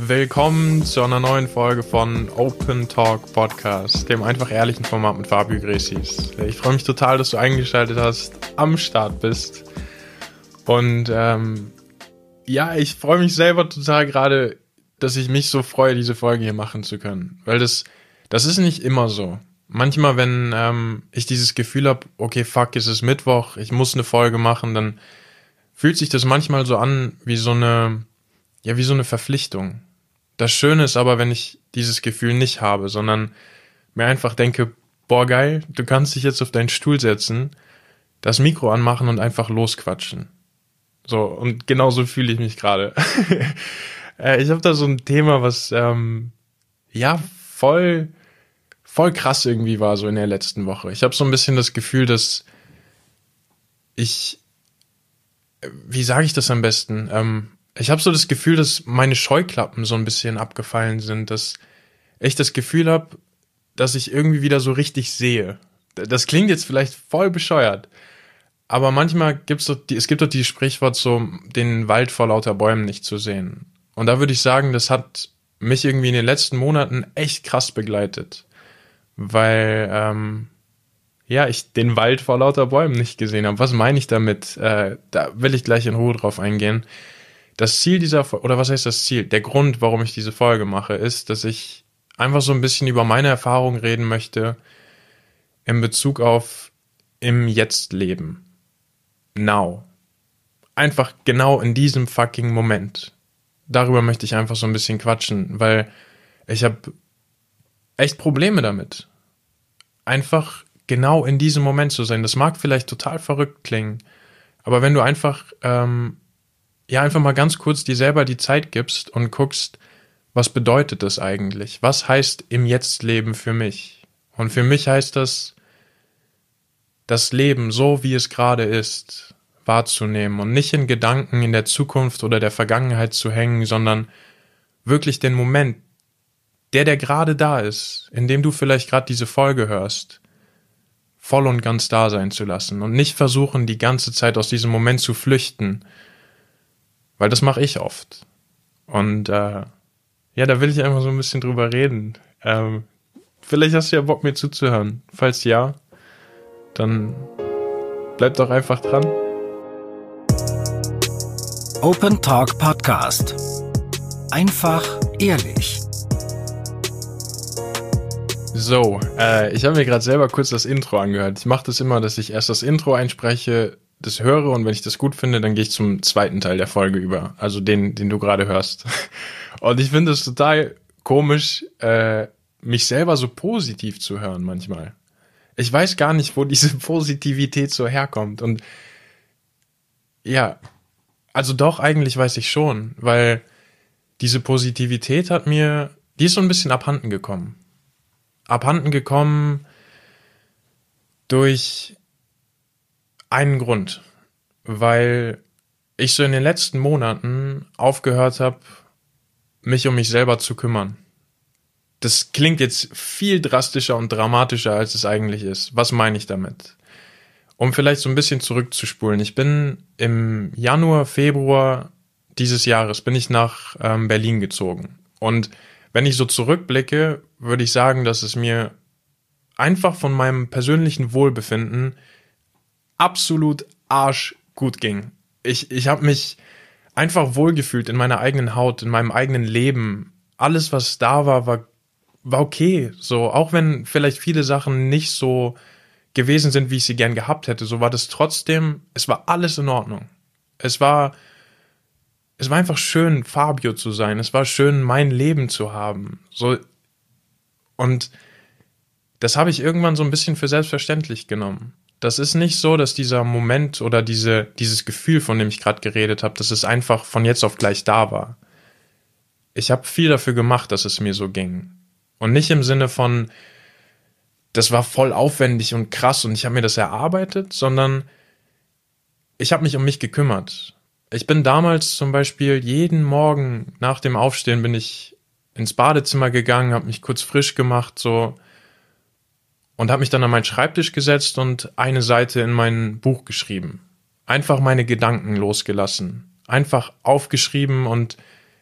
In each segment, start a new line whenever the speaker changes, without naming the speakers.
willkommen zu einer neuen Folge von Open Talk Podcast, dem einfach ehrlichen Format mit Fabio Gresis. Ich freue mich total, dass du eingeschaltet hast, am Start bist. Und ich freue mich selber total gerade, dass ich mich so freue, diese Folge hier machen zu können. Weil das ist nicht immer so. Manchmal, wenn ich dieses Gefühl habe, okay, fuck, es ist Mittwoch, ich muss eine Folge machen, dann fühlt sich das manchmal so an wie so eine Verpflichtung. Das Schöne ist aber, wenn ich dieses Gefühl nicht habe, sondern mir einfach denke, boah geil, du kannst dich jetzt auf deinen Stuhl setzen, das Mikro anmachen und einfach losquatschen. So, und genauso fühle ich mich gerade. Ich habe da so ein Thema, was voll krass irgendwie war so in der letzten Woche. Ich habe so ein bisschen das Gefühl, dass wie sage ich das am besten? Ich habe so das Gefühl, dass meine Scheuklappen so ein bisschen abgefallen sind, dass ich das Gefühl habe, dass ich irgendwie wieder so richtig sehe. Das klingt jetzt vielleicht voll bescheuert, aber manchmal gibt es doch dieses Sprichwort so, den Wald vor lauter Bäumen nicht zu sehen. Und da würde ich sagen, das hat mich irgendwie in den letzten Monaten echt krass begleitet, weil ich den Wald vor lauter Bäumen nicht gesehen habe. Was meine ich damit? Da will ich gleich in Ruhe drauf eingehen. Das Ziel was heißt das Ziel? Der Grund, warum ich diese Folge mache, ist, dass ich einfach so ein bisschen über meine Erfahrungen reden möchte in Bezug auf im Jetzt-Leben. Now. Einfach genau in diesem fucking Moment. Darüber möchte ich einfach so ein bisschen quatschen, weil ich habe echt Probleme damit. Einfach genau in diesem Moment zu sein. Das mag vielleicht total verrückt klingen, aber wenn du einfach mal ganz kurz dir selber die Zeit gibst und guckst, was bedeutet das eigentlich? Was heißt im Jetzt-Leben für mich? Und für mich heißt das Leben so, wie es gerade ist, wahrzunehmen und nicht in Gedanken in der Zukunft oder der Vergangenheit zu hängen, sondern wirklich den Moment, der gerade da ist, in dem du vielleicht gerade diese Folge hörst, voll und ganz da sein zu lassen und nicht versuchen, die ganze Zeit aus diesem Moment zu flüchten, weil das mache ich oft. Und da will ich einfach so ein bisschen drüber reden. Vielleicht hast du ja Bock, mir zuzuhören. Falls ja, dann bleib doch einfach dran.
Open Talk Podcast. Einfach ehrlich.
So, ich habe mir gerade selber kurz das Intro angehört. Ich mache das immer, dass ich erst das Intro einspreche, das höre und wenn ich das gut finde, dann gehe ich zum zweiten Teil der Folge über. Also den du gerade hörst. Und ich finde es total komisch, mich selber so positiv zu hören manchmal. Ich weiß gar nicht, wo diese Positivität so herkommt. Und ja, also doch, eigentlich weiß ich schon, weil diese Positivität die ist so ein bisschen abhanden gekommen. Durch einen Grund, weil ich so in den letzten Monaten aufgehört habe, mich um mich selber zu kümmern. Das klingt jetzt viel drastischer und dramatischer, als es eigentlich ist. Was meine ich damit? Um vielleicht so ein bisschen zurückzuspulen. Ich bin im Januar, Februar dieses Jahres bin ich nach Berlin gezogen. Und wenn ich so zurückblicke, würde ich sagen, dass es mir einfach von meinem persönlichen Wohlbefinden absolut arschgut ging. Ich habe mich einfach wohlgefühlt in meiner eigenen Haut, in meinem eigenen Leben. Alles, was da war okay. So, auch wenn vielleicht viele Sachen nicht so gewesen sind, wie ich sie gern gehabt hätte, so war das trotzdem, es war alles in Ordnung. Es war einfach schön, Fabio zu sein. Es war schön, mein Leben zu haben. So, und das habe ich irgendwann so ein bisschen für selbstverständlich genommen. Das ist nicht so, dass dieser Moment oder dieses Gefühl, von dem ich gerade geredet habe, dass es einfach von jetzt auf gleich da war. Ich habe viel dafür gemacht, dass es mir so ging. Und nicht im Sinne von, das war voll aufwendig und krass und ich habe mir das erarbeitet, sondern ich habe mich um mich gekümmert. Ich bin damals zum Beispiel jeden Morgen nach dem Aufstehen bin ich ins Badezimmer gegangen, habe mich kurz frisch gemacht so und habe mich dann an meinen Schreibtisch gesetzt und eine Seite in mein Buch geschrieben. Einfach meine Gedanken losgelassen. Einfach aufgeschrieben und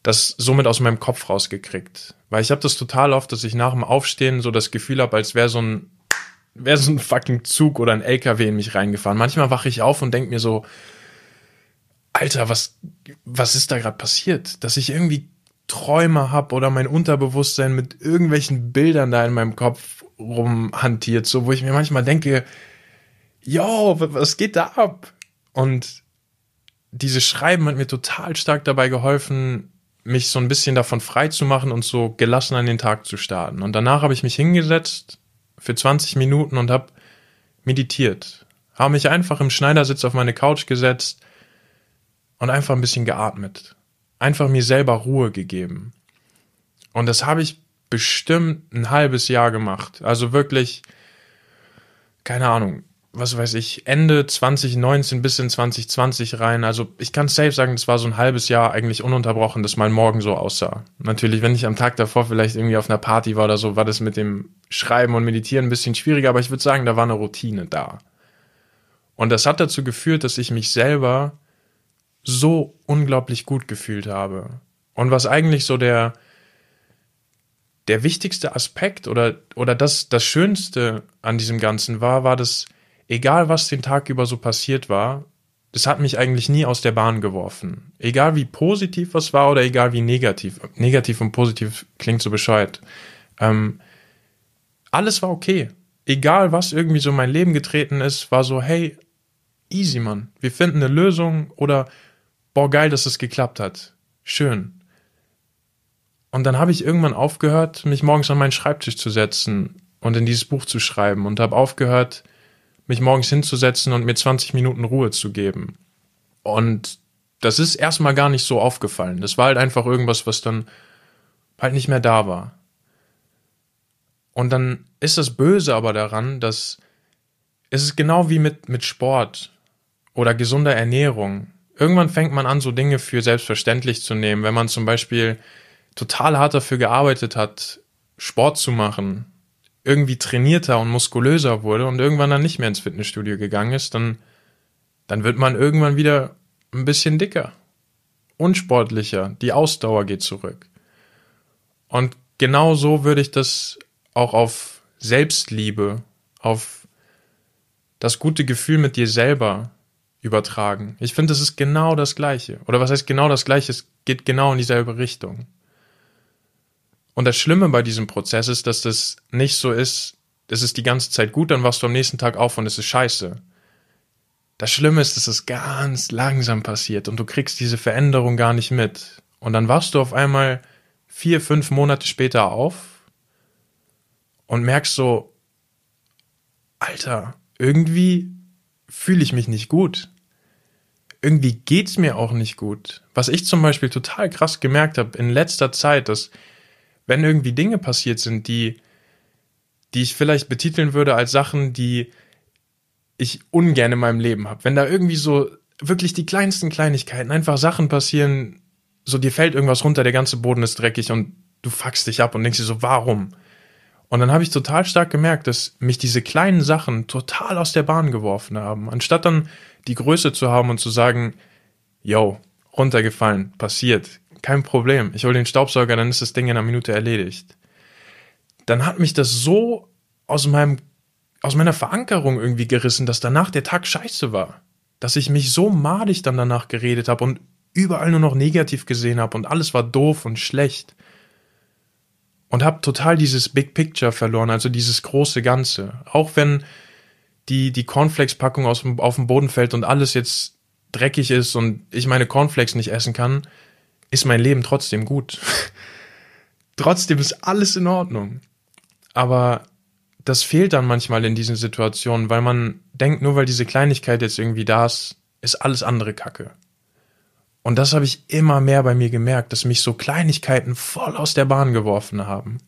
das somit aus meinem Kopf rausgekriegt. Weil ich habe das total oft, dass ich nach dem Aufstehen so das Gefühl habe, als wäre so ein fucking Zug oder ein LKW in mich reingefahren. Manchmal wache ich auf und denke mir so, Alter, was ist da gerade passiert? Dass ich irgendwie Träume habe oder mein Unterbewusstsein mit irgendwelchen Bildern da in meinem Kopf rumhantiert, so wo ich mir manchmal denke, yo, was geht da ab? Und dieses Schreiben hat mir total stark dabei geholfen, mich so ein bisschen davon frei zu machen und so gelassen an den Tag zu starten. Und danach habe ich mich hingesetzt für 20 Minuten und habe meditiert. Habe mich einfach im Schneidersitz auf meine Couch gesetzt und einfach ein bisschen geatmet. Einfach mir selber Ruhe gegeben. Und das habe ich bestimmt ein halbes Jahr gemacht. Also wirklich, keine Ahnung, was weiß ich, Ende 2019 bis in 2020 rein. Also ich kann safe sagen, das war so ein halbes Jahr eigentlich ununterbrochen, dass mein Morgen so aussah. Natürlich, wenn ich am Tag davor vielleicht irgendwie auf einer Party war oder so, war das mit dem Schreiben und Meditieren ein bisschen schwieriger, aber ich würde sagen, da war eine Routine da. Und das hat dazu geführt, dass ich mich selber so unglaublich gut gefühlt habe. Und was eigentlich so der wichtigste Aspekt oder das Schönste an diesem Ganzen war, dass egal was den Tag über so passiert war, das hat mich eigentlich nie aus der Bahn geworfen. Egal wie positiv was war oder egal wie negativ. Negativ und positiv klingt so bescheuert. Alles war okay. Egal was irgendwie so in mein Leben getreten ist, war so, hey, easy, Mann. Wir finden eine Lösung oder boah, geil, dass es geklappt hat. Schön. Und dann habe ich irgendwann aufgehört, mich morgens an meinen Schreibtisch zu setzen und in dieses Buch zu schreiben und habe aufgehört, mich morgens hinzusetzen und mir 20 Minuten Ruhe zu geben. Und das ist erstmal gar nicht so aufgefallen. Das war halt einfach irgendwas, was dann halt nicht mehr da war. Und dann ist das Böse aber daran, dass es ist genau wie mit Sport oder gesunder Ernährung. Irgendwann fängt man an, so Dinge für selbstverständlich zu nehmen. Wenn man zum Beispiel total hart dafür gearbeitet hat, Sport zu machen, irgendwie trainierter und muskulöser wurde und irgendwann dann nicht mehr ins Fitnessstudio gegangen ist, dann wird man irgendwann wieder ein bisschen dicker, unsportlicher, die Ausdauer geht zurück. Und genau so würde ich das auch auf Selbstliebe, auf das gute Gefühl mit dir selber übertragen. Ich finde, das ist genau das Gleiche. Oder was heißt genau das Gleiche? Es geht genau in dieselbe Richtung. Und das Schlimme bei diesem Prozess ist, dass das nicht so ist, es ist die ganze Zeit gut, dann wachst du am nächsten Tag auf und es ist scheiße. Das Schlimme ist, dass es ganz langsam passiert und du kriegst diese Veränderung gar nicht mit. Und dann wachst du auf einmal 4-5 Monate später auf und merkst so, Alter, irgendwie fühle ich mich nicht gut. Irgendwie geht's mir auch nicht gut. Was ich zum Beispiel total krass gemerkt habe in letzter Zeit, dass wenn irgendwie Dinge passiert sind, die ich vielleicht betiteln würde als Sachen, die ich ungern in meinem Leben habe. Wenn da irgendwie so wirklich die kleinsten Kleinigkeiten, einfach Sachen passieren, so dir fällt irgendwas runter, der ganze Boden ist dreckig und du fuckst dich ab und denkst dir so, warum? Und dann habe ich total stark gemerkt, dass mich diese kleinen Sachen total aus der Bahn geworfen haben. Anstatt dann die Größe zu haben und zu sagen, yo, runtergefallen, passiert, kein Problem, ich hole den Staubsauger, dann ist das Ding in einer Minute erledigt. Dann hat mich das so aus meiner Verankerung irgendwie gerissen, dass danach der Tag scheiße war. Dass ich mich so madig dann danach geredet habe und überall nur noch negativ gesehen habe und alles war doof und schlecht. Und habe total dieses Big Picture verloren, also dieses große Ganze. Auch wenn die Cornflakes-Packung auf dem Boden fällt und alles jetzt dreckig ist und ich meine Cornflakes nicht essen kann, ist mein Leben trotzdem gut. Trotzdem ist alles in Ordnung. Aber das fehlt dann manchmal in diesen Situationen, weil man denkt, nur weil diese Kleinigkeit jetzt irgendwie da ist, ist alles andere Kacke. Und das habe ich immer mehr bei mir gemerkt, dass mich so Kleinigkeiten voll aus der Bahn geworfen haben.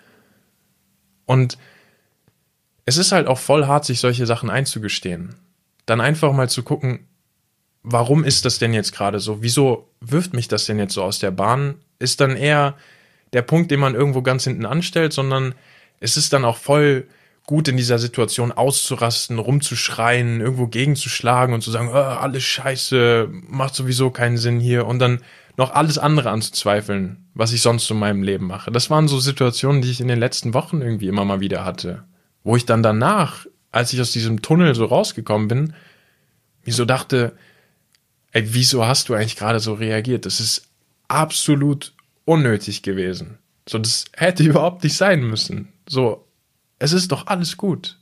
Und es ist halt auch voll hart, sich solche Sachen einzugestehen. Dann einfach mal zu gucken, warum ist das denn jetzt gerade so? Wieso wirft mich das denn jetzt so aus der Bahn? Ist dann eher der Punkt, den man irgendwo ganz hinten anstellt, sondern es ist dann auch voll gut in dieser Situation auszurasten, rumzuschreien, irgendwo gegenzuschlagen und zu sagen, alles scheiße, macht sowieso keinen Sinn hier und dann noch alles andere anzuzweifeln, was ich sonst in meinem Leben mache. Das waren so Situationen, die ich in den letzten Wochen irgendwie immer mal wieder hatte, wo ich dann danach, als ich aus diesem Tunnel so rausgekommen bin, mir so dachte, ey, wieso hast du eigentlich gerade so reagiert? Das ist absolut unnötig gewesen. So, das hätte überhaupt nicht sein müssen. So, es ist doch alles gut.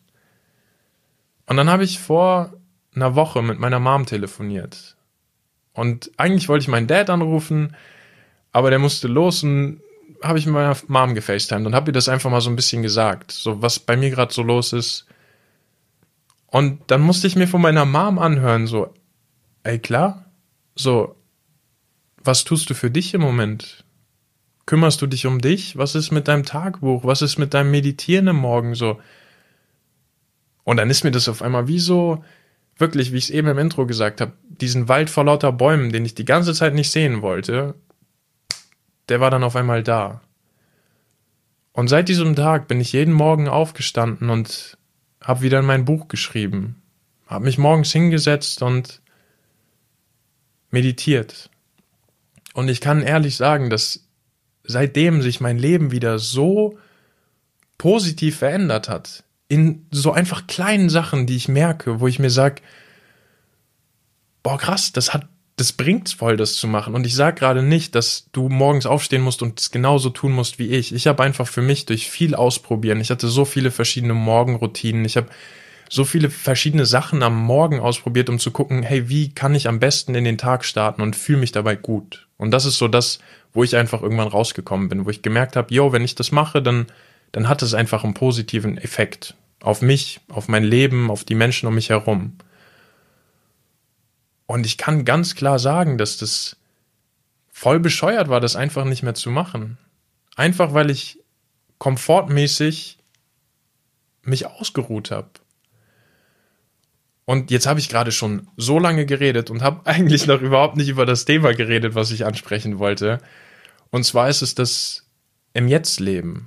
Und dann habe ich vor einer Woche mit meiner Mom telefoniert. Und eigentlich wollte ich meinen Dad anrufen, aber der musste los und habe ich mit meiner Mom gefacetimed und habe ihr das einfach mal so ein bisschen gesagt, so was bei mir gerade so los ist. Und dann musste ich mir von meiner Mom anhören, so, ey klar, so, was tust du für dich im Moment? Kümmerst du dich um dich? Was ist mit deinem Tagebuch? Was ist mit deinem Meditieren im Morgen so? Und dann ist mir das auf einmal wie so, wirklich, wie ich es eben im Intro gesagt habe, diesen Wald vor lauter Bäumen, den ich die ganze Zeit nicht sehen wollte, der war dann auf einmal da. Und seit diesem Tag bin ich jeden Morgen aufgestanden und habe wieder in mein Buch geschrieben. Habe mich morgens hingesetzt und meditiert. Und ich kann ehrlich sagen, dass seitdem sich mein Leben wieder so positiv verändert hat, in so einfach kleinen Sachen, die ich merke, wo ich mir sage, boah krass, das bringt's voll, das zu machen. Und ich sage gerade nicht, dass du morgens aufstehen musst und es genauso tun musst wie ich. Ich habe einfach für mich durch viel Ausprobieren, ich hatte so viele verschiedene Morgenroutinen, ich habe so viele verschiedene Sachen am Morgen ausprobiert, um zu gucken, hey, wie kann ich am besten in den Tag starten und fühle mich dabei gut. Und das ist so das, wo ich einfach irgendwann rausgekommen bin, wo ich gemerkt habe, wenn ich das mache, dann hat es einfach einen positiven Effekt auf mich, auf mein Leben, auf die Menschen um mich herum. Und ich kann ganz klar sagen, dass das voll bescheuert war, das einfach nicht mehr zu machen. Einfach, weil ich komfortmäßig mich ausgeruht habe. Und jetzt habe ich gerade schon so lange geredet und habe eigentlich noch überhaupt nicht über das Thema geredet, was ich ansprechen wollte. Und zwar ist es das im Jetzt-Leben.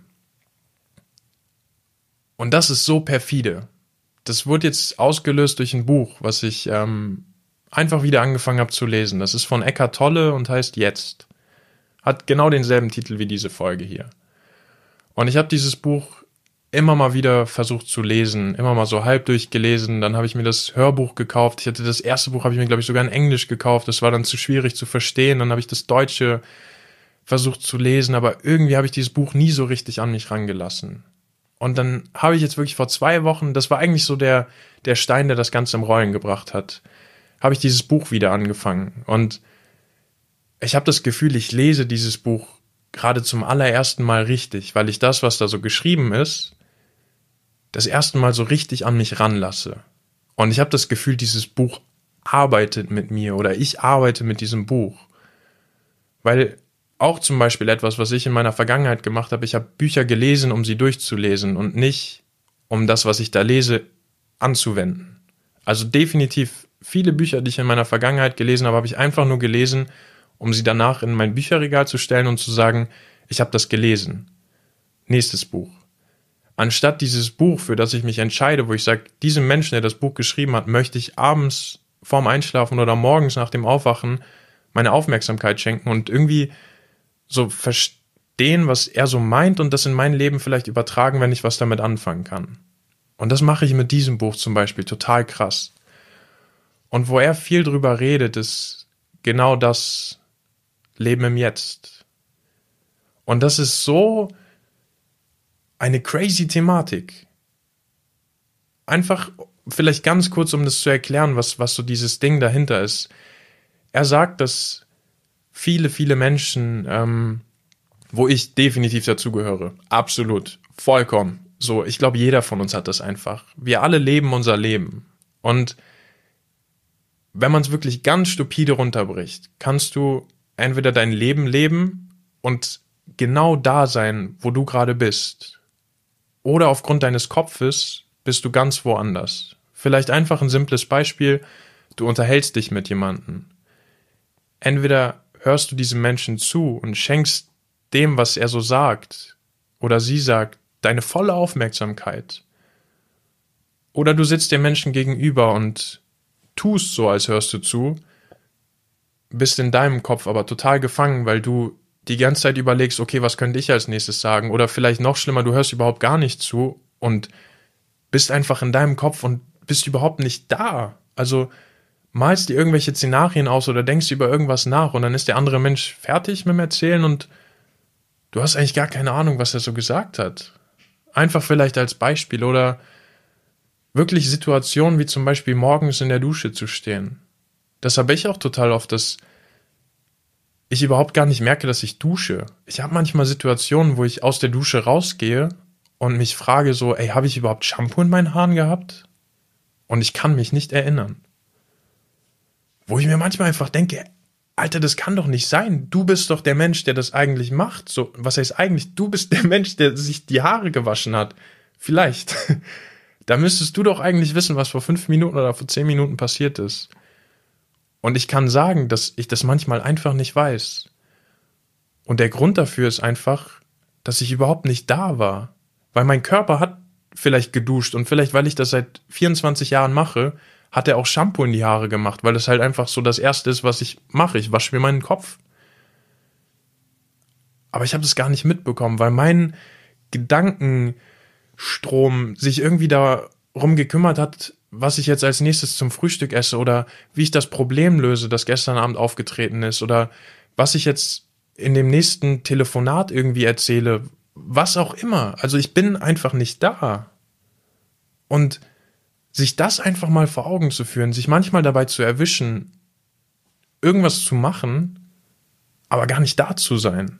Und das ist so perfide. Das wurde jetzt ausgelöst durch ein Buch, was ich einfach wieder angefangen habe zu lesen. Das ist von Eckhart Tolle und heißt Jetzt. Hat genau denselben Titel wie diese Folge hier. Und ich habe dieses Buch immer mal wieder versucht zu lesen, immer mal so halb durchgelesen, dann habe ich mir das Hörbuch gekauft. Ich hatte das erste Buch, habe ich mir, glaube ich, sogar in Englisch gekauft. Das war dann zu schwierig zu verstehen. Dann habe ich das Deutsche versucht zu lesen, aber irgendwie habe ich dieses Buch nie so richtig an mich rangelassen. Und dann habe ich jetzt wirklich vor 2 Wochen, das war eigentlich so der Stein, der das Ganze im Rollen gebracht hat, habe ich dieses Buch wieder angefangen. Und ich habe das Gefühl, ich lese dieses Buch gerade zum allerersten Mal richtig, weil ich das, was da so geschrieben ist, das erste Mal so richtig an mich ranlasse. Und ich habe das Gefühl, dieses Buch arbeitet mit mir oder ich arbeite mit diesem Buch. Weil auch zum Beispiel etwas, was ich in meiner Vergangenheit gemacht habe, ich habe Bücher gelesen, um sie durchzulesen und nicht, um das, was ich da lese, anzuwenden. Also definitiv viele Bücher, die ich in meiner Vergangenheit gelesen habe ich einfach nur gelesen, um sie danach in mein Bücherregal zu stellen und zu sagen, ich habe das gelesen. Nächstes Buch. Anstatt dieses Buch, für das ich mich entscheide, wo ich sage, diesem Menschen, der das Buch geschrieben hat, möchte ich abends vorm Einschlafen oder morgens nach dem Aufwachen meine Aufmerksamkeit schenken und irgendwie so verstehen, was er so meint und das in mein Leben vielleicht übertragen, wenn ich was damit anfangen kann. Und das mache ich mit diesem Buch zum Beispiel total krass. Und wo er viel drüber redet, ist genau das Leben im Jetzt. Und das ist so eine crazy Thematik. Einfach vielleicht ganz kurz, um das zu erklären, was so dieses Ding dahinter ist. Er sagt, dass viele, viele Menschen, wo ich definitiv dazugehöre, absolut, vollkommen, so, ich glaube, jeder von uns hat das einfach. Wir alle leben unser Leben. Und wenn man es wirklich ganz stupide runterbricht, kannst du entweder dein Leben leben und genau da sein, wo du gerade bist. Oder aufgrund deines Kopfes bist du ganz woanders. Vielleicht einfach ein simples Beispiel, du unterhältst dich mit jemandem. Entweder hörst du diesem Menschen zu und schenkst dem, was er so sagt oder sie sagt, deine volle Aufmerksamkeit. Oder du sitzt dem Menschen gegenüber und tust so, als hörst du zu, bist in deinem Kopf aber total gefangen, weil du die ganze Zeit überlegst, okay, was könnte ich als nächstes sagen? Oder vielleicht noch schlimmer, du hörst überhaupt gar nicht zu und bist einfach in deinem Kopf und bist überhaupt nicht da. Also malst dir irgendwelche Szenarien aus oder denkst über irgendwas nach und dann ist der andere Mensch fertig mit dem Erzählen und du hast eigentlich gar keine Ahnung, was er so gesagt hat. Einfach vielleicht als Beispiel oder wirklich Situationen wie zum Beispiel morgens in der Dusche zu stehen. Das habe ich auch total oft, dass ich überhaupt gar nicht merke, dass ich dusche. Ich habe manchmal Situationen, wo ich aus der Dusche rausgehe und mich frage so, ey, habe ich überhaupt Shampoo in meinen Haaren gehabt? Und ich kann mich nicht erinnern. Wo ich mir manchmal einfach denke, Alter, das kann doch nicht sein. Du bist doch der Mensch, der das eigentlich macht. So, was heißt eigentlich? Du bist der Mensch, der sich die Haare gewaschen hat. Vielleicht. Da müsstest du doch eigentlich wissen, was vor 5 Minuten oder vor 10 Minuten passiert ist. Und ich kann sagen, dass ich das manchmal einfach nicht weiß. Und der Grund dafür ist einfach, dass ich überhaupt nicht da war. Weil mein Körper hat vielleicht geduscht und vielleicht, weil ich das seit 24 Jahren mache, hat er auch Shampoo in die Haare gemacht, weil das halt einfach so das Erste ist, was ich mache. Ich wasche mir meinen Kopf. Aber ich habe das gar nicht mitbekommen, weil mein Gedankenstrom sich irgendwie darum gekümmert hat, was ich jetzt als nächstes zum Frühstück esse oder wie ich das Problem löse, das gestern Abend aufgetreten ist oder was ich jetzt in dem nächsten Telefonat irgendwie erzähle, was auch immer. Also ich bin einfach nicht da. Und sich das einfach mal vor Augen zu führen, sich manchmal dabei zu erwischen, irgendwas zu machen, aber gar nicht da zu sein.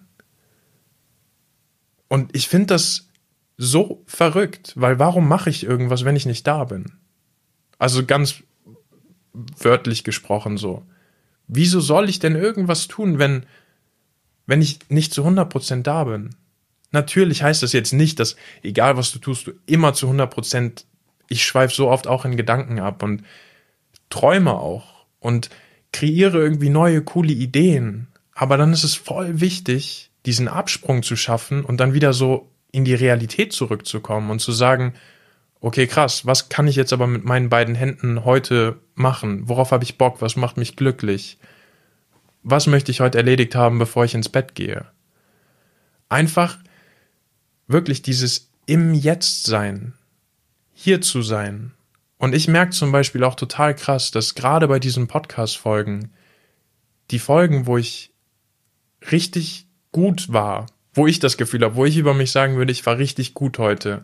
Und ich finde das so verrückt, weil warum mache ich irgendwas, wenn ich nicht da bin? Also ganz wörtlich gesprochen so. Wieso soll ich denn irgendwas tun, wenn ich nicht zu 100% da bin? Natürlich heißt das jetzt nicht, dass egal was du tust, du immer zu 100%. Ich schweife so oft auch in Gedanken ab und träume auch und kreiere irgendwie neue, coole Ideen. Aber dann ist es voll wichtig, diesen Absprung zu schaffen und dann wieder so in die Realität zurückzukommen und zu sagen, okay, krass, was kann ich jetzt aber mit meinen beiden Händen heute machen? Worauf habe ich Bock? Was macht mich glücklich? Was möchte ich heute erledigt haben, bevor ich ins Bett gehe? Einfach wirklich dieses im Jetzt sein. Hier zu sein. Und ich merke zum Beispiel auch total krass, dass gerade bei diesen Podcast-Folgen, die Folgen, wo ich richtig gut war, wo ich das Gefühl habe, wo ich über mich sagen würde, ich war richtig gut heute,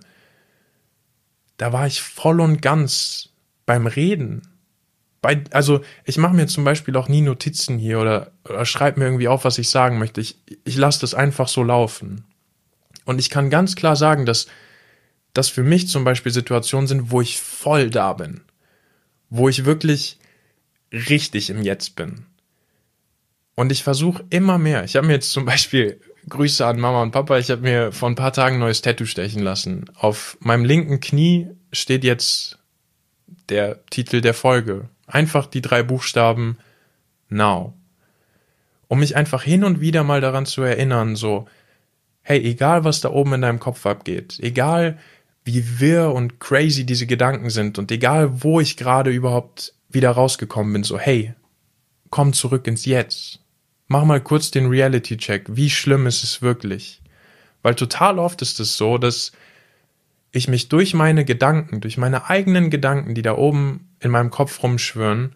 da war ich voll und ganz beim Reden. Also ich mache mir zum Beispiel auch nie Notizen hier oder schreibe mir irgendwie auf, was ich sagen möchte. Ich lasse das einfach so laufen. Und ich kann ganz klar sagen, dass das für mich zum Beispiel Situationen sind, wo ich voll da bin. Wo ich wirklich richtig im Jetzt bin. Und ich versuche immer mehr. Ich habe mir jetzt zum Beispiel, Grüße an Mama und Papa, ich habe mir vor ein paar Tagen ein neues Tattoo stechen lassen. Auf meinem linken Knie steht jetzt der Titel der Folge. Einfach die 3 Buchstaben Now. Um mich einfach hin und wieder mal daran zu erinnern, so, hey, egal was da oben in deinem Kopf abgeht, egal wie wirr und crazy diese Gedanken sind und egal wo ich gerade überhaupt wieder rausgekommen bin, so, hey, komm zurück ins Jetzt. Mach mal kurz den Reality-Check. Wie schlimm ist es wirklich? Weil total oft ist es so, dass ich mich durch meine Gedanken, durch meine eigenen Gedanken, die da oben in meinem Kopf rumschwirren,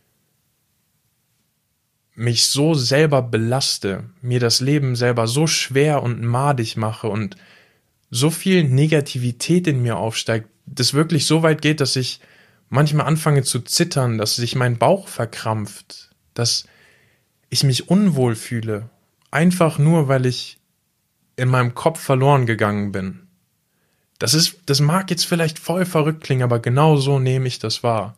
mich so selber belaste, mir das Leben selber so schwer und madig mache und so viel Negativität in mir aufsteigt, das wirklich so weit geht, dass ich manchmal anfange zu zittern, dass sich mein Bauch verkrampft, dass ich mich unwohl fühle, einfach nur, weil ich in meinem Kopf verloren gegangen bin. Das mag jetzt vielleicht voll verrückt klingen, aber genau so nehme ich das wahr.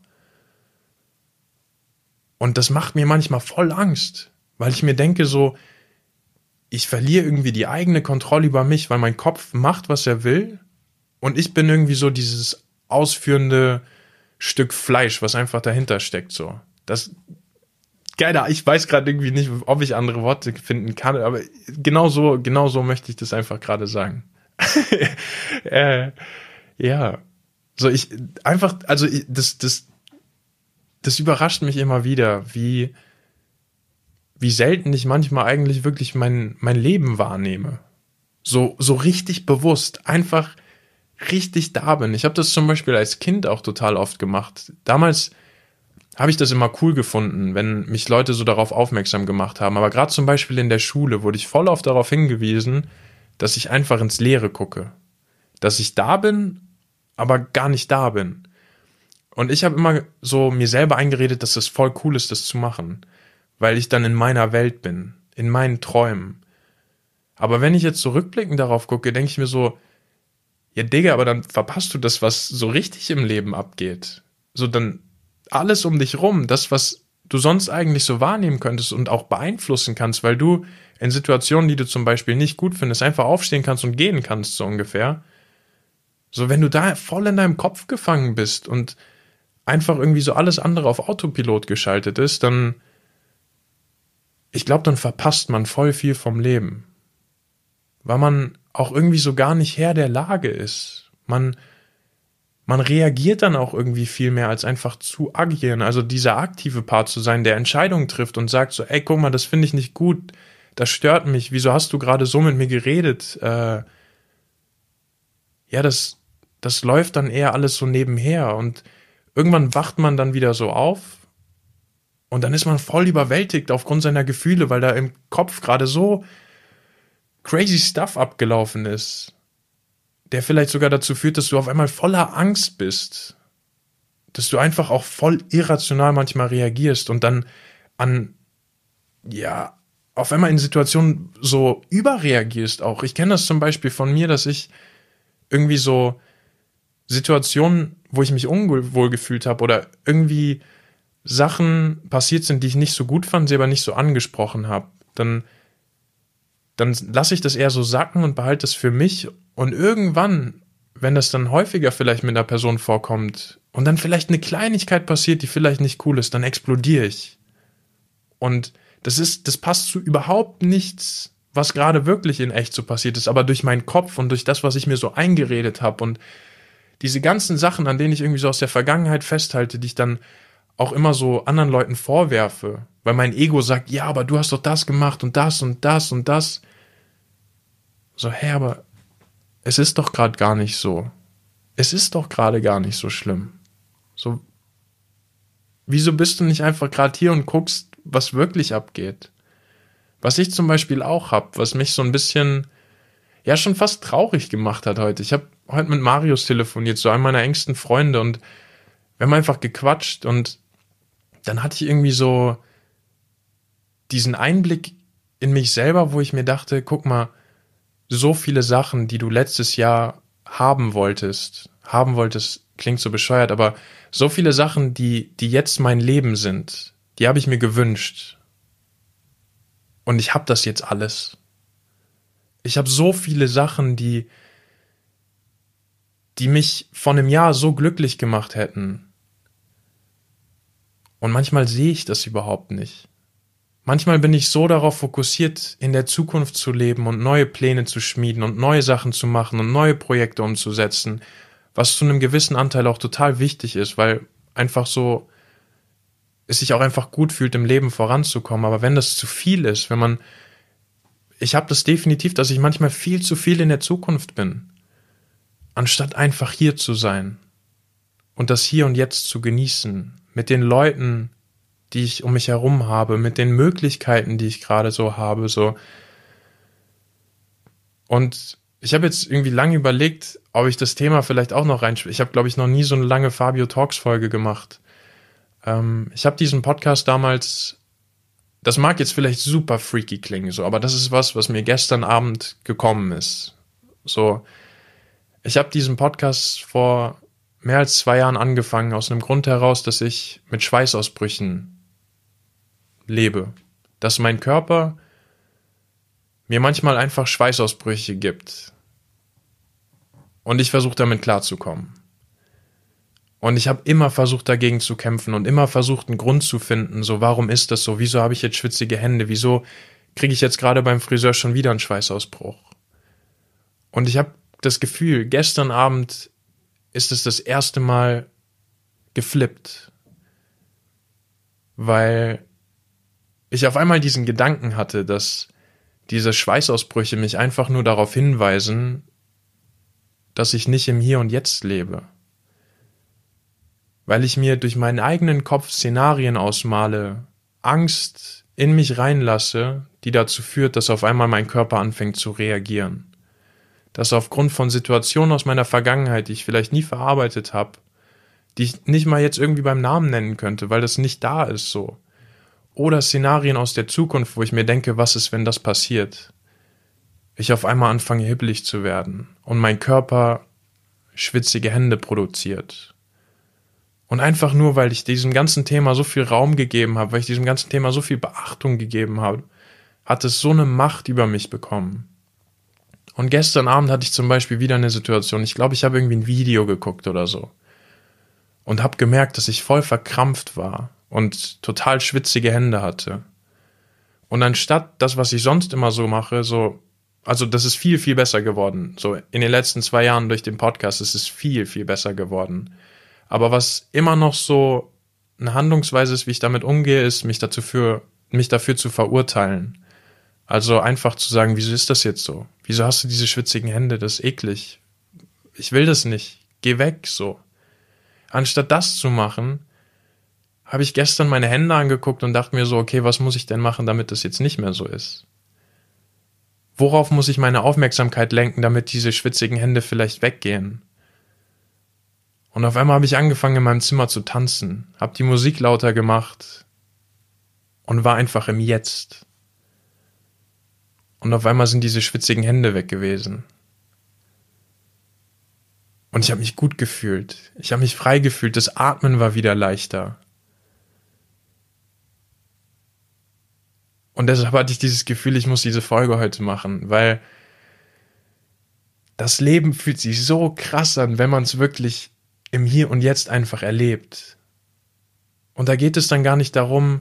Und das macht mir manchmal voll Angst, weil ich mir denke so, ich verliere irgendwie die eigene Kontrolle über mich, weil mein Kopf macht, was er will und ich bin irgendwie so dieses ausführende Stück Fleisch, was einfach dahinter steckt, so. Geiler, ich weiß gerade irgendwie nicht, ob ich andere Worte finden kann, aber genau so möchte ich das einfach gerade sagen. Ja, Das überrascht mich immer wieder, wie selten ich manchmal eigentlich wirklich mein Leben wahrnehme. So richtig bewusst, einfach richtig da bin. Ich habe das zum Beispiel als Kind auch total oft gemacht. Damals habe ich das immer cool gefunden, wenn mich Leute so darauf aufmerksam gemacht haben. Aber gerade zum Beispiel in der Schule wurde ich voll oft darauf hingewiesen, dass ich einfach ins Leere gucke. Dass ich da bin, aber gar nicht da bin. Und ich habe immer so mir selber eingeredet, dass es voll cool ist, das zu machen. Weil ich dann in meiner Welt bin, in meinen Träumen. Aber wenn ich jetzt so rückblickend darauf gucke, denke ich mir so, ja Digga, aber dann verpasst du das, was so richtig im Leben abgeht. So dann alles um dich rum, das, was du sonst eigentlich so wahrnehmen könntest und auch beeinflussen kannst, weil du in Situationen, die du zum Beispiel nicht gut findest, einfach aufstehen kannst und gehen kannst, so ungefähr. So, wenn du da voll in deinem Kopf gefangen bist und einfach irgendwie so alles andere auf Autopilot geschaltet ist, dann, ich glaube, dann verpasst man voll viel vom Leben. Weil man auch irgendwie so gar nicht Herr der Lage ist. Man reagiert dann auch irgendwie viel mehr, als einfach zu agieren. Also dieser aktive Part zu sein, der Entscheidungen trifft und sagt so, ey, guck mal, das finde ich nicht gut, das stört mich, wieso hast du gerade so mit mir geredet? Ja, das läuft dann eher alles so nebenher und irgendwann wacht man dann wieder so auf und dann ist man voll überwältigt aufgrund seiner Gefühle, weil da im Kopf gerade so crazy Stuff abgelaufen ist, der vielleicht sogar dazu führt, dass du auf einmal voller Angst bist, dass du einfach auch voll irrational manchmal reagierst und dann auf einmal in Situationen so überreagierst auch. Ich kenne das zum Beispiel von mir, dass ich irgendwie so Situationen, wo ich mich unwohl gefühlt habe oder irgendwie Sachen passiert sind, die ich nicht so gut fand, sie aber nicht so angesprochen habe, dann lasse ich das eher so sacken und behalte das für mich und irgendwann, wenn das dann häufiger vielleicht mit einer Person vorkommt und dann vielleicht eine Kleinigkeit passiert, die vielleicht nicht cool ist, dann explodiere ich. Und das passt zu überhaupt nichts, was gerade wirklich in echt so passiert ist, aber durch meinen Kopf und durch das, was ich mir so eingeredet habe und diese ganzen Sachen, an denen ich irgendwie so aus der Vergangenheit festhalte, die ich dann auch immer so anderen Leuten vorwerfe, weil mein Ego sagt, ja, aber du hast doch das gemacht und das und das und das. So, hä, aber es ist doch gerade gar nicht so. Es ist doch gerade gar nicht so schlimm. So, wieso bist du nicht einfach gerade hier und guckst, was wirklich abgeht? Was ich zum Beispiel auch habe, was mich so ein bisschen, ja, schon fast traurig gemacht hat heute. Ich habe heute mit Marius telefoniert, so einem meiner engsten Freunde, und wir haben einfach gequatscht und dann hatte ich irgendwie so diesen Einblick in mich selber, wo ich mir dachte, guck mal, so viele Sachen, die du letztes Jahr haben wolltest, klingt so bescheuert, aber so viele Sachen, die jetzt mein Leben sind, die habe ich mir gewünscht. Und ich habe das jetzt alles. Ich habe so viele Sachen, die mich vor einem Jahr so glücklich gemacht hätten. Und manchmal sehe ich das überhaupt nicht. Manchmal bin ich so darauf fokussiert, in der Zukunft zu leben und neue Pläne zu schmieden und neue Sachen zu machen und neue Projekte umzusetzen, was zu einem gewissen Anteil auch total wichtig ist, weil einfach so es sich auch einfach gut fühlt, im Leben voranzukommen. Aber wenn das zu viel ist, ich habe das definitiv, dass ich manchmal viel zu viel in der Zukunft bin, anstatt einfach hier zu sein und das Hier und Jetzt zu genießen, mit den Leuten, die ich um mich herum habe, mit den Möglichkeiten, die ich gerade so habe, so. Und ich habe jetzt irgendwie lange überlegt, ob ich das Thema vielleicht auch noch reinspiele. Ich habe, glaube ich, noch nie so eine lange Fabio Talks Folge gemacht. Ich habe diesen Podcast damals, das mag jetzt vielleicht super freaky klingen, so, aber das ist was mir gestern Abend gekommen ist. So, ich habe diesen Podcast vor mehr als 2 Jahren angefangen, aus einem Grund heraus, dass ich mit Schweißausbrüchen lebe. Dass mein Körper mir manchmal einfach Schweißausbrüche gibt. Und ich versuche damit klarzukommen. Und ich habe immer versucht, dagegen zu kämpfen und immer versucht, einen Grund zu finden, so, warum ist das so? Wieso habe ich jetzt schwitzige Hände? Wieso kriege ich jetzt gerade beim Friseur schon wieder einen Schweißausbruch? Und ich habe das Gefühl, gestern Abend ist es das erste Mal geflippt, weil ich auf einmal diesen Gedanken hatte, dass diese Schweißausbrüche mich einfach nur darauf hinweisen, dass ich nicht im Hier und Jetzt lebe. Weil ich mir durch meinen eigenen Kopf Szenarien ausmale, Angst in mich reinlasse, die dazu führt, dass auf einmal mein Körper anfängt zu reagieren. Dass aufgrund von Situationen aus meiner Vergangenheit, die ich vielleicht nie verarbeitet habe, die ich nicht mal jetzt irgendwie beim Namen nennen könnte, weil das nicht da ist so. Oder Szenarien aus der Zukunft, wo ich mir denke, was ist, wenn das passiert? Ich auf einmal anfange hibbelig zu werden und mein Körper schwitzige Hände produziert. Und einfach nur, weil ich diesem ganzen Thema so viel Raum gegeben habe, weil ich diesem ganzen Thema so viel Beachtung gegeben habe, hat es so eine Macht über mich bekommen. Und gestern Abend hatte ich zum Beispiel wieder eine Situation, ich glaube, ich habe irgendwie ein Video geguckt oder so und habe gemerkt, dass ich voll verkrampft war und total schwitzige Hände hatte. Und anstatt das, was ich sonst immer so mache, also das ist viel, viel besser geworden. So in den letzten 2 Jahren durch den Podcast ist es viel, viel besser geworden. Aber was immer noch so eine Handlungsweise ist, wie ich damit umgehe, ist, mich dafür zu verurteilen. Also einfach zu sagen, wieso ist das jetzt so? Wieso hast du diese schwitzigen Hände? Das ist eklig. Ich will das nicht. Geh weg, so. Anstatt das zu machen, habe ich gestern meine Hände angeguckt und dachte mir so, okay, was muss ich denn machen, damit das jetzt nicht mehr so ist? Worauf muss ich meine Aufmerksamkeit lenken, damit diese schwitzigen Hände vielleicht weggehen? Und auf einmal habe ich angefangen, in meinem Zimmer zu tanzen, habe die Musik lauter gemacht und war einfach im Jetzt. Und auf einmal sind diese schwitzigen Hände weg gewesen. Und ich habe mich gut gefühlt. Ich habe mich frei gefühlt. Das Atmen war wieder leichter. Und deshalb hatte ich dieses Gefühl, ich muss diese Folge heute machen, weil das Leben fühlt sich so krass an, wenn man es wirklich im Hier und Jetzt einfach erlebt. Und da geht es dann gar nicht darum,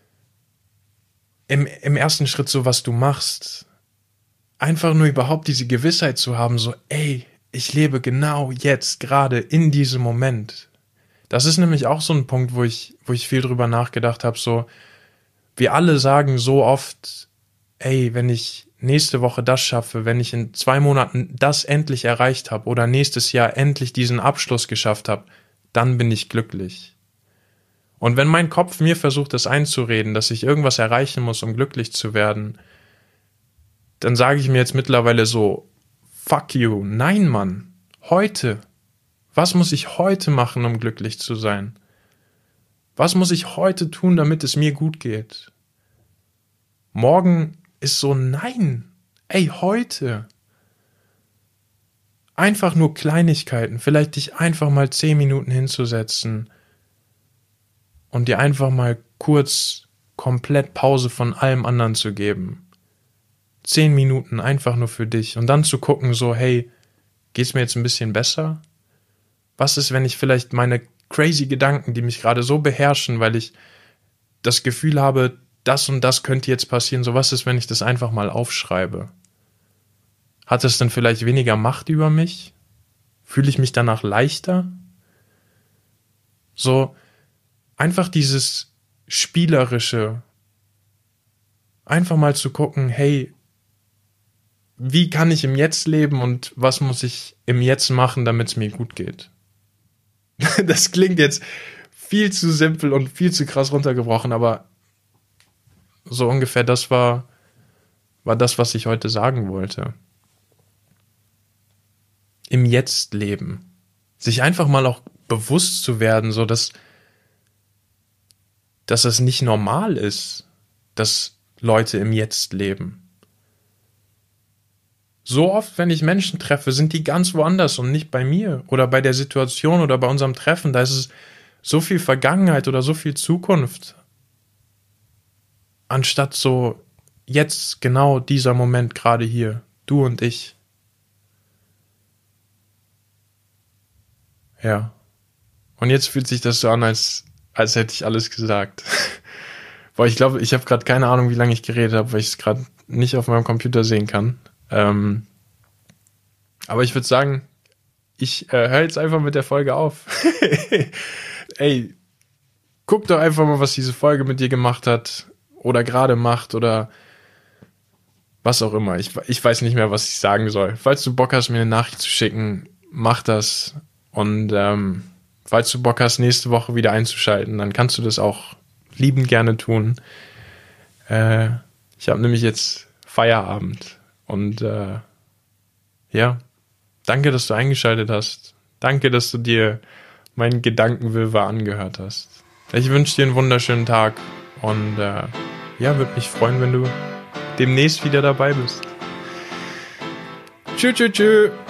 im ersten Schritt so, was du machst, einfach nur überhaupt diese Gewissheit zu haben, so, ey, ich lebe genau jetzt, gerade in diesem Moment. Das ist nämlich auch so ein Punkt, wo ich viel drüber nachgedacht habe, so, wir alle sagen so oft, ey, wenn ich nächste Woche das schaffe, wenn ich in 2 Monaten das endlich erreicht habe oder nächstes Jahr endlich diesen Abschluss geschafft habe, dann bin ich glücklich. Und wenn mein Kopf mir versucht, das einzureden, dass ich irgendwas erreichen muss, um glücklich zu werden, dann sage ich mir jetzt mittlerweile so, fuck you, nein Mann, heute. Was muss ich heute machen, um glücklich zu sein? Was muss ich heute tun, damit es mir gut geht? Morgen ist so, nein, ey, heute. Einfach nur Kleinigkeiten, vielleicht dich einfach mal 10 Minuten hinzusetzen und dir einfach mal kurz komplett Pause von allem anderen zu geben. 10 Minuten einfach nur für dich und dann zu gucken so, hey, geht's mir jetzt ein bisschen besser? Was ist, wenn ich vielleicht meine crazy Gedanken, die mich gerade so beherrschen, weil ich das Gefühl habe, das und das könnte jetzt passieren, so was ist, wenn ich das einfach mal aufschreibe? Hat es dann vielleicht weniger Macht über mich? Fühle ich mich danach leichter? So, einfach dieses Spielerische, einfach mal zu gucken, hey, wie kann ich im Jetzt leben und was muss ich im Jetzt machen, damit es mir gut geht? Das klingt jetzt viel zu simpel und viel zu krass runtergebrochen, aber so ungefähr das war das, was ich heute sagen wollte. Im Jetzt leben. Sich einfach mal auch bewusst zu werden, so dass es nicht normal ist, dass Leute im Jetzt leben. So oft, wenn ich Menschen treffe, sind die ganz woanders und nicht bei mir oder bei der Situation oder bei unserem Treffen. Da ist es so viel Vergangenheit oder so viel Zukunft. Anstatt so jetzt genau dieser Moment gerade hier, du und ich. Ja. Und jetzt fühlt sich das so an, als hätte ich alles gesagt. Boah, ich glaube, ich habe gerade keine Ahnung, wie lange ich geredet habe, weil ich es gerade nicht auf meinem Computer sehen kann. Aber ich würde sagen, ich höre jetzt einfach mit der Folge auf. Ey, guck doch einfach mal, was diese Folge mit dir gemacht hat oder gerade macht oder was auch immer. Ich weiß nicht mehr, was ich sagen soll. Falls du Bock hast, mir eine Nachricht zu schicken, mach das. Und falls du Bock hast, nächste Woche wieder einzuschalten, dann kannst du das auch liebend gerne tun. Ich habe nämlich jetzt Feierabend. Und ja, danke, dass du eingeschaltet hast. Danke, dass du dir meinen Gedankenwirrwarr angehört hast. Ich wünsche dir einen wunderschönen Tag und ja, würde mich freuen, wenn du demnächst wieder dabei bist. Tschüss, tschüss, tschüss.